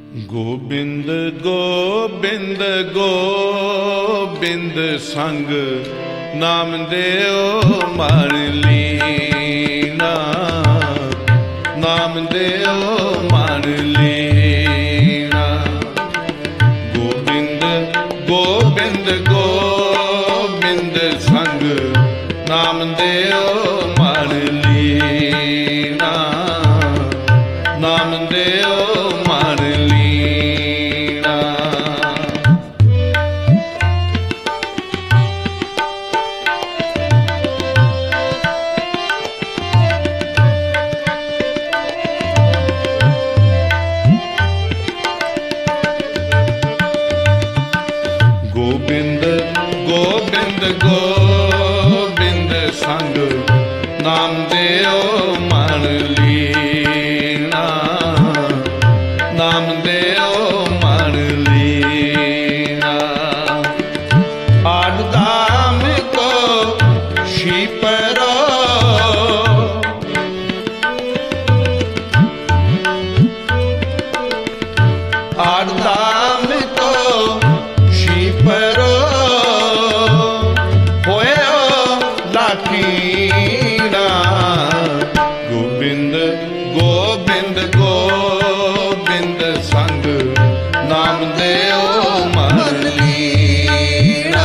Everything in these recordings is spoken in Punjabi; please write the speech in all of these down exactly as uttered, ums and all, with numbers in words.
ਗੋਬਿੰਦ ਗੋਬਿੰਦ ਗੋਬਿੰਦ ਸੰਗ ਨਾਮ ਦਿਓ ਮਰ ਲੀਨਾ, ਨਾਮ ਦਿਓ ਮਰ ਲੀਨਾ। ਗੋਬਿੰਦ ਗੋਬਿੰਦ ਗੋਬਿੰਦ ਸੰਗ ਨਾਮ ਦਿਓ ਮਰ ਲੀਨਾ, ਨਾਮ ਦਿਓ ਮਰ ਲੀਨਾ। ਗੋਬਿੰਦ ਗੋਬਿੰਦ ਗੋਬਿੰਦ ਸੰਗ ਨਾਮ ਦਿਓ ਮਰ ਲੀਨਾ, ਨਾਮ ਦਿਓ ਮਰ ਲੀਨਾ। ਆਦ ਧਾਮ ਕੋ ਸ਼ੀਪਰੋ, ਆਦ ਧਾਮ ਕੋ ਸ਼ੀਪਰੋ ਹੋਇਓ ਲਾਖੀਣਾ। ਗੋਬਿੰਦ ਗੋਬਿੰਦ ਗੋਬਿੰਦ ਸੰਗ ਨਾਮ ਦਿਓ ਮਰ ਲੀਨਾ,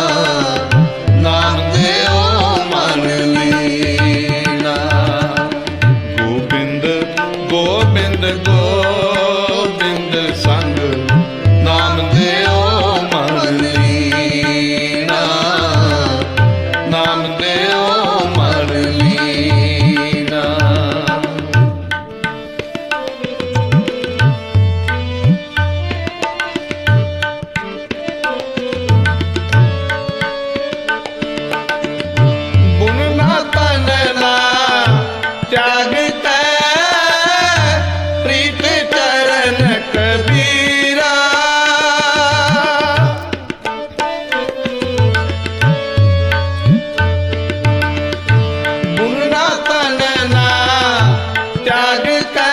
ਨਾਮ ਦਿਓ ਮਰ ਲੀਨਾ। ਗੋਬਿੰਦ ਗੋਬਿੰਦ ਗੋਬਿੰਦ ਸੰਗ ਨਾਮ ਦਿਓ ਮਰ ਲੀਨਾ, ਨਾਮ ਦਿਓ ਮਰ ਲੀਨਾ। ਬੁਨ ਨਾ ਤਨ ਨਾ ਤਿਆਗ ਤੈ ਪ੍ਰੀਤ ਚਰਨ ਕਬੀਰਾ। ਬੁਨ ਨਾ ਤਨ ਨਾ ਤਿਆਗ ਤੈ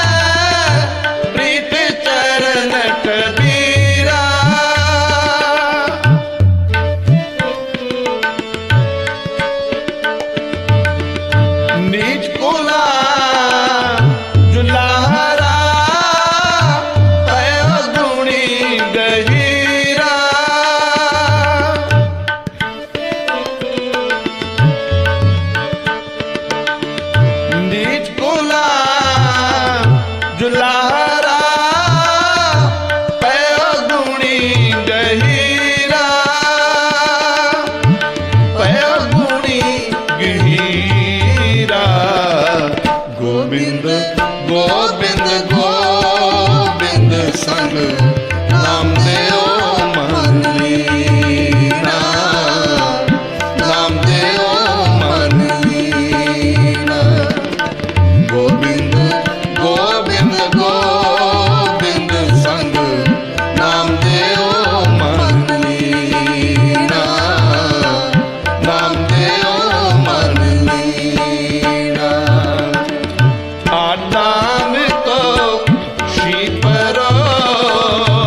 ਪ੍ਰੀਤ ਚਰਨ ਕਬੀਰਾ। ਨੀਚ ਕੁਲਾ ਜੁਲਾਹਰਾ ਪਇਓ ਗੁਣੀ ਗਹੀਰਾ। ਨੀਚ ਕੁਲਾ ਜੁਲਾਹਰਾ ਪਇਓ ਗੁਣੀ ਗਹੀਰਾ, ਪਇਓ ਗੁਣੀ ਗਹੀਰਾ। ਗੋਬਿੰਦ ਗੋਬਿੰਦ ਗੋਬਿੰਦ ਸੰਗ ਨਾਮ ਦਿਓ ਮਰ ਲੀਨਾ, ਨਾਮ ਦਿਓ ਮਰ ਲੀਨਾ। ਗੋਬਿੰਦ ਗੋਬਿੰਦ ਗੋਬਿੰਦ ਸੰਗ ਨਾਮ ਦਿਓ ਮਰ ਲੀਨਾ, ਨਾਮ ਦਿਓ ਮਰ ਲੀਨਾ। ਆਦਾਮ ਕੋ ਸ਼ੀਪਰੋ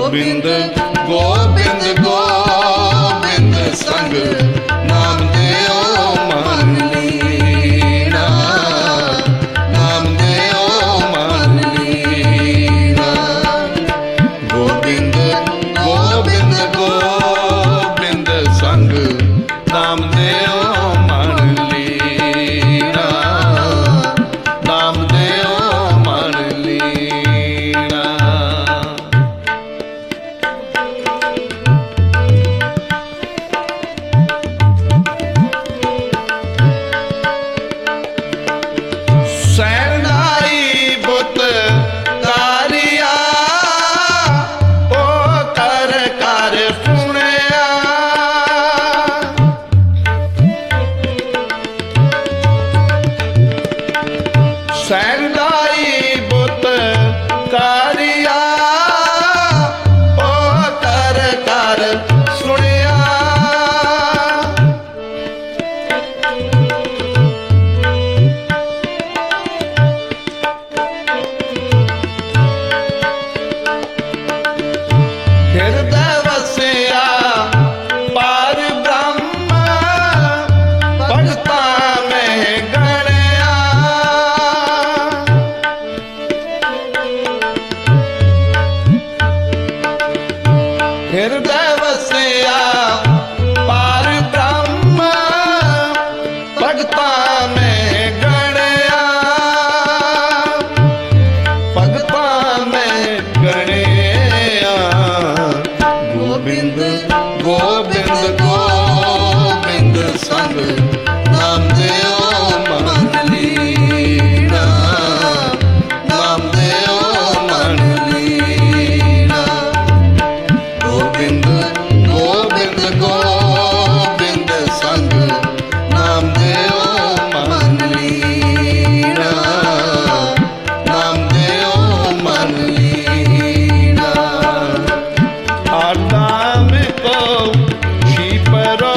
ਗੋਬਿੰਦ ਗੋਬਿੰਦ ਗੋਬਿੰਦ ਸੰਗ ਨਾਮ ਦਿਓ ਮਨ ਲੀਨਾ, ਨਾਮ ਦਿਓ ਮਨ ਲੀਨਾ। ਗੋਬਿੰਦ ਗੋਬਿੰਦ ਗੋਬਿੰਦ ਸੰਗ ਨਾਮ ਦਿਓ ਮਨ ਲੀਨਾ, ਨਾਮ ਦਿਓ ਮਨ ਲੀਨਾ। ਸੈਣਾਈ ਬੁੱਤ ਕਾਰਿਆ ਉਹ ਕਰ ਕਰ ਸੁਣਿਆ, ਸੈਣਾਈ ਬੁੱਤ ਕਾਰਿਆ ਉਹ ਕਰ ਕਰ ਸੁਣਿਆ। ਹਿਰਦੈ ਵਸਿਆ ਪਾਰ ਬ੍ਰਹਮ ਭਗਤਾਂ ਮੈਂ ਗਣਿਆ, ਹਿਰਦੈ ਵਸਿਆ ਪਾਰ ਬ੍ਰਹਮ ਭਗਤਾਂ ਮੈਂ ਗਣਿਆ, ਭਗਤਾਂ ਮੈਂ ਗਣਿਆ। ਗੋਬਿੰਦ ਗੋਬਿੰਦ ਗੋਬਿੰਦ ਸੰਗ ਨਾਮ ਦਿਓ ਮਨ ਲੀਨਾ, ਨਾਮ ਦਿਓ ਮਨ ਲੀਨਾ। ਗੋਬਿੰਦ ਗੋਬਿੰਦ ਗੋਬਿੰਦ ਸੰਗ ਨਾਮ ਦਿਓ ਮਨ ਲੀਨਾ, ਨਾਮ ਦਿਓ ਮਨ ਲੀਨਾ। ਆਦਾਮ ਕੋ ਸ਼ੀਪਰੋ,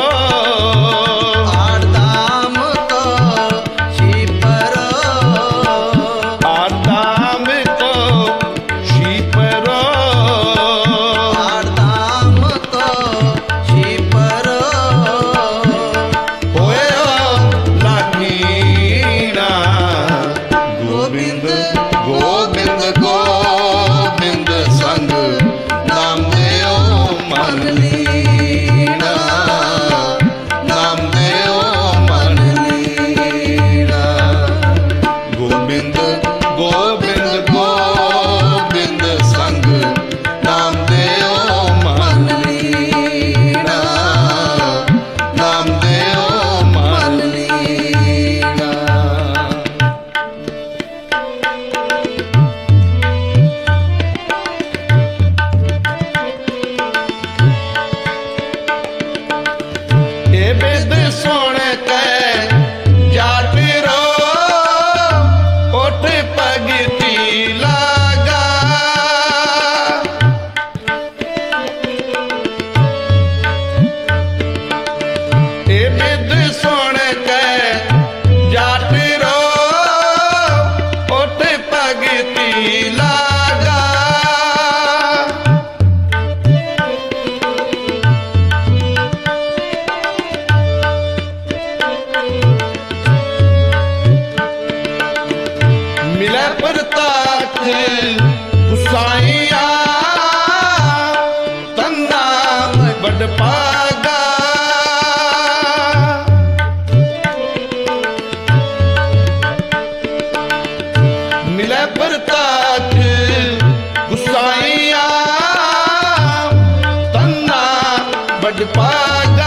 ਆਦਾਮ ਕੋ ਸ਼ੀਪਰੋ, ਆਦਾਮ ਕੋ ਸ਼ੀਪਰੋ, ਆਦਾਮ ਕੋ ਸ਼ੀਪਰੋ। ਹੋਇਓ ਲਾਗੀਨਾ। ਗੋਬਿੰਦ ਗੋਬਿੰਦ ਗੋਬਿੰਦ ਸੰਗ ਨਾਮ ਦਿਓ ਮਨ ਲੀਨਾ, ਨਾਮ ਦਿਓ ਮਨ ਲੀਨਾ। ਗੋਬਿੰਦ ਗੋਬਿੰਦ ਗੋਬਿੰਦ ਸੰਗ ਨਾਮ ਦਿਓ ਮਨ ਲੀਨਾ, ਨਾਮ ਦਿਓ ਮਨ ਲੀਨਾ। ਇਹ ਬਿਦ ਸੁਣ ਕੇ ਜਾਟ ਰੋ ਉੱਠ ਭਗਤੀ ਲਾਗਾ, ਇਹ ਬਿਦ ਸੁਣ ਕੇ ਜਾਟ ਰੋ ਉੱਠ ਭਗਤੀ ਲਾਗਾ। ਮਿਲੇ ਪ੍ਰਤਾਪ ਗੁਸਾਈਆ ਤੰਨਾ ਵੱਡ ਪਾਗਾ। ਮਿਲੇ ਪ੍ਰਤਾਪ ਗੁਸਾਈਆ ਤੰਨਾ ਵੱਡ ਪਾਗਾ,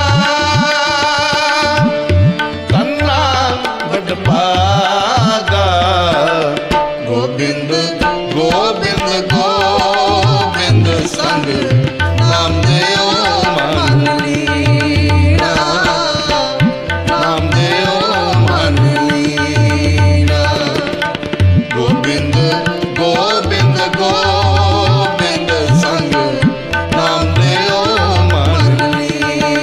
ਤੰਨਾ ਵੱਡ ਪਾਗਾ। ਗੋਬਿੰਦ ਗੋਬਿੰਦ ਗੋਬਿੰਦ ਸੰਗ ਨਾਮ ਦਿਓ ਮਨ ਲੀਨਾ, ਨਾਮ ਦਿਓ ਮਨ ਲੀਨਾ। ਗੋਬਿੰਦ ਗੋਬਿੰਦ ਗੋਬਿੰਦ ਸੰਗ ਨਾਮ ਦਿਓ ਮਨ ਲੀਨਾ,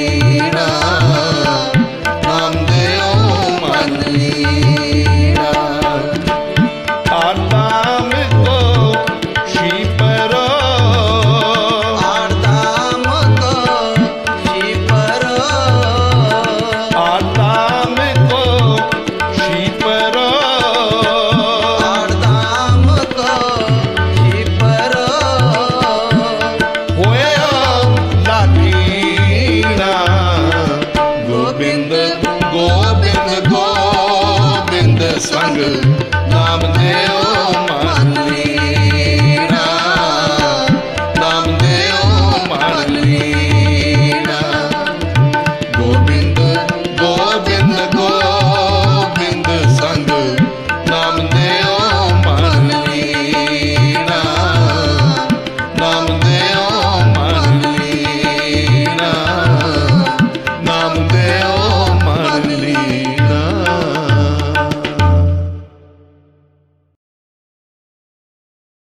ਸੰਗ ਨਾਮ ਦਿਓ